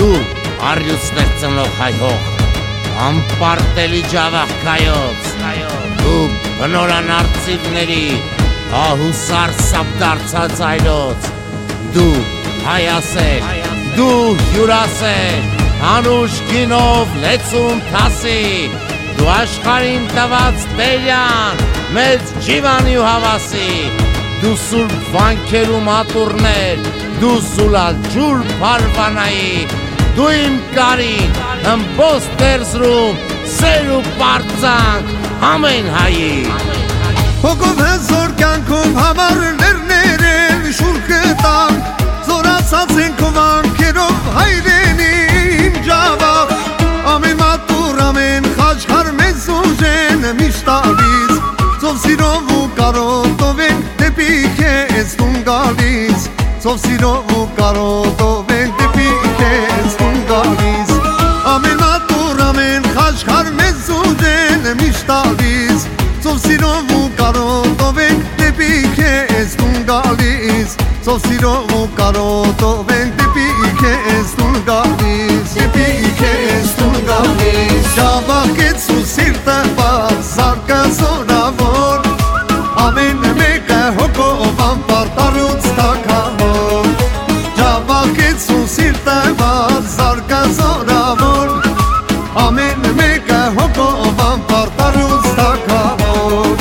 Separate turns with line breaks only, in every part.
Դու առյուծներ ծնող հայհող, անպարտելի ջավախ Դու բնորան արծիվների ահուսար սապդարձած այլոց Դու հայասեր, դու հյուրասեր, անուշ գինով լեցուն թասի Դու աշխարհին տված տելյան, մեծ ջիվանի ու հավասի Դու սուրբ վանքեր ու մատուրներ, դու սուլալ ջուր պարվանայի Դու իմ կարին, հմբոս տերզրում, սեր ու պարծանք, ամեն հայի
Հոգով հզոր կյանքով համար լերներեն շուրկը տան Զորացած են քո վանքերով հայրենի իմ ջավախ Ամեն մատուր, ամեն խաչքար մեզ ուժեն միշտ ալիս Ծով սիրով ու կարոտով են դեպի քեզ տուն գալիս Ծով սիրով ու կարոտով են դեպի քեզ տուն գալիս Ամեն մատուր, ամեն խաչքար մեզ ուժեն միշտ ալիս Ծով սիրով ու կարոտով են դեպի քեզ տուն գալիս Ծով սիրով ու կարոտով են դեպի քեզ տուն գալիս Դեպի քեզ տուն գալիս Ջավախեց ու սիրտը բաց զարկը զորավոր Ամեն մեկը հոգով անպարտարուց թակավոր Ջավախեց ու սիրտը բաց զարկը զորավոր Ամեն մեկը հոգով անպարտարուց թակավոր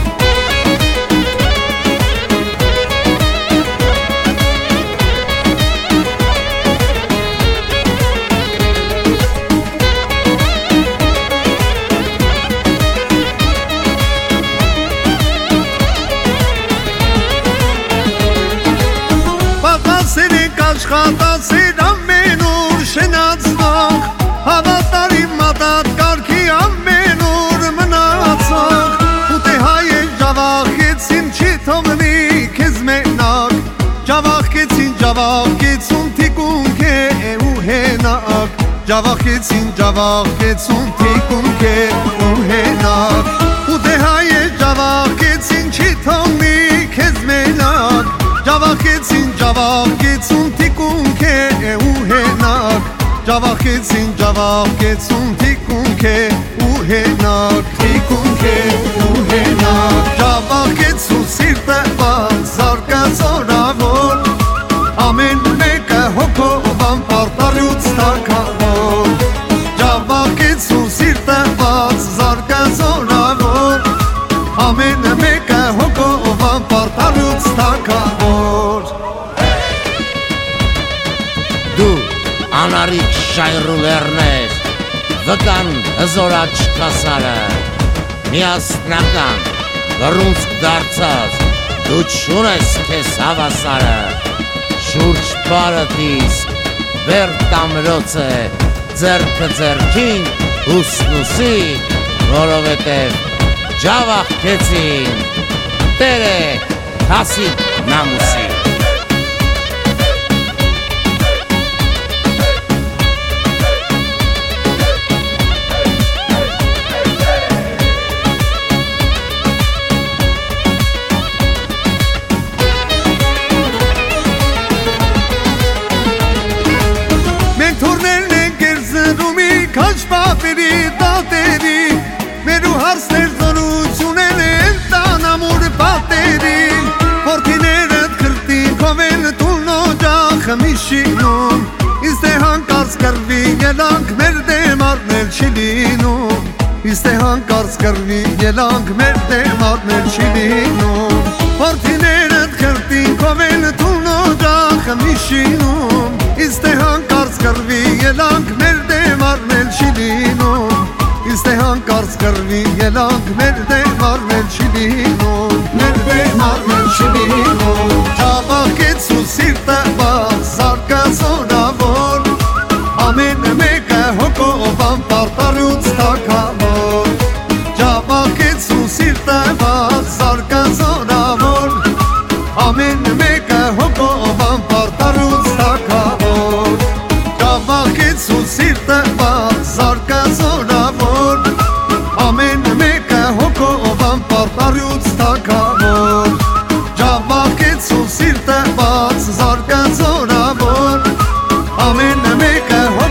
Աշխատասեր ամեն ուր շենացնող Հավատարի մատատ կարգի ամեն ուր մնացող Ու թե հայեր ջավախեցին չի թողնի քեզ մենակ Ջավախեցին թիկունք է ու հենակ Ջավախեցին թիկունք է ու հենակ Ու թե հայեր ջավախեցին չի թողնի քեզ մենակ Ջավախեցին թիկունք է ու հենակ Ջավախեցին թիկունք է ու հենակ Թիկունք է ու հենակ Ջավախեցու սիրտը բաց զարկը զորավոր Ամեն մեկը հոգով անպարտարյուց թակավոր Ջավախեցու սիրտը բաց զարկը զորավոր Ամեն մեկը հոգով անպարտարյուց թակավոր
Դու անարիք շայրուլերներ, վկան հզորաչ կասարը Միասնական, գրունցք դարձած, դու չունես կեզ հավասարը Շուրջ բարդ իսկ, վեր տամրոց է, ձերքը ձերքին, հուսնուսի Որովետև ջավախքեցին, տեր է հասիկ նամուսի
Քաշպապերի տատերի Մեր ու հարսներ զորությունել են տան ամուր պատերի Որքիներըտ քրտինքով են տուն օջախը միշինում Իսկ թե հանկարծ կրվի ելանք մեր դեմ առնել չի լինում Իսկ թե հանկարծ կրվի ելանք մեր դեմ առնել չի լինում Որքիներըտ քրտինքով են տուն օջախը միշինում Իսկ թե հանկարծ կրվի ելանք մեր դեմ առնել չի լինում Իսկ թե հանկարծ կրվի ելանք մեր դեմ առնել չի լինում Մեր դեմ առնել չի լինում Ջավախեցու սիրտը բաց զարկը զորավոր Ամեն մեկը հոգով անպարտարյուց թակավոր Ջավախեցու սիրտը բաց զարկը զորավոր Ամեն մեկը հոգով անպարտարյուց թակավոր Ջավախեցու սիրտը բաց զարկը զորավոր Ամեն մեկը հոգով ամեն մեկը